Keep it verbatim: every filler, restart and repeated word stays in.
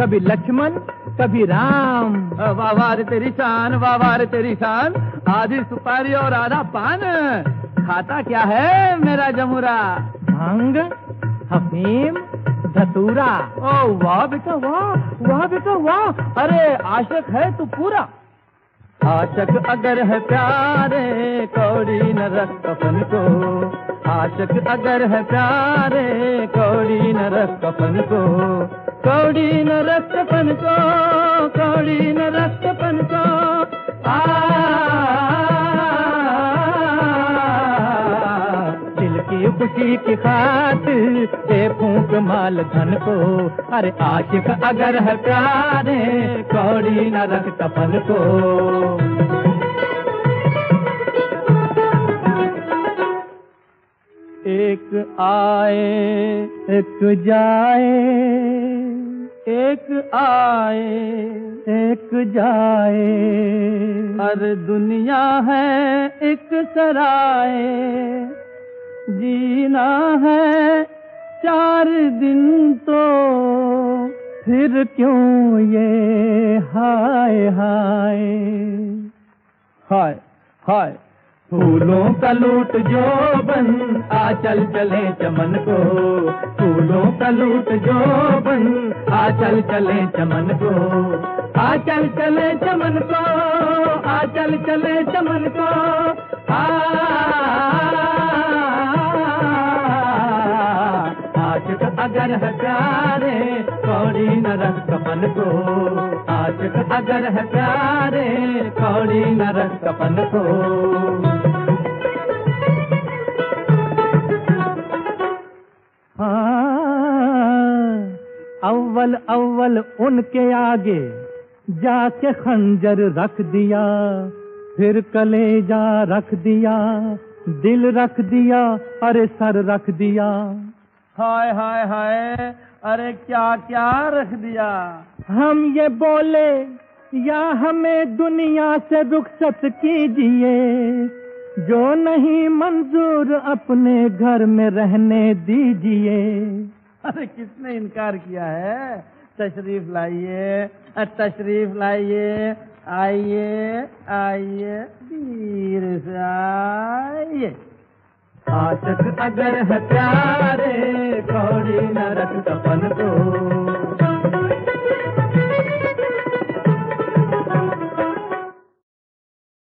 कभी लक्ष्मण कभी राम। वाह वाह रे तेरी शान, वाह वाह रे तेरी शान। आधी सुपारी और आधा पान, खाता क्या है मेरा जमुरा? भांग, अफीम, धतूरा। ओ वाह बेटा वाह, वाह बेटा वाह। अरे आशिक है तू पूरा। आशिक अगर है प्यारे कौड़ी न रख कफन को, आशिक अगर है प्यारे कौड़ी न रख कफन को, कौड़ी न रख कफन को, कौड़ी न रख कफन को। आ दिल की खुशी की खातिर दे फूंक माल धन को। अरे आशिक अगर है प्यारे कौड़ी न रख कफन को। एक आए एक जाए, एक आए एक जाए, हर दुनिया है एक सराय। जीना है चार दिन तो फिर क्यों ये हाय हाय हाय हाय। फूलों का लूट जो बन आ चल चले चमन को, फूलों का लूट जो बन आ चल चले चमन को, आ चल चले चमन को, आ चल चले चमन को। आ आशिक अगर है प्यारे कौड़ी न रख कफन को, आशिक अगर है प्यारे कौड़ी न रख कफन को। अव्वल अव्वल उनके आगे जाके खंजर रख दिया, फिर कलेजा रख दिया, दिल रख दिया, अरे सर रख दिया। हाय हाय हाय, अरे क्या क्या रख दिया। हम ये बोले या हमें दुनिया से रुखसत कीजिए, जो नहीं मंजूर अपने घर में रहने दीजिए। अरे किसने इनकार किया है? तशरीफ लाइए, तशरीफ लाइए, आइए आइए धीरे से आइए। आशिक अगर है प्यारे कौड़ी न रख कफन को,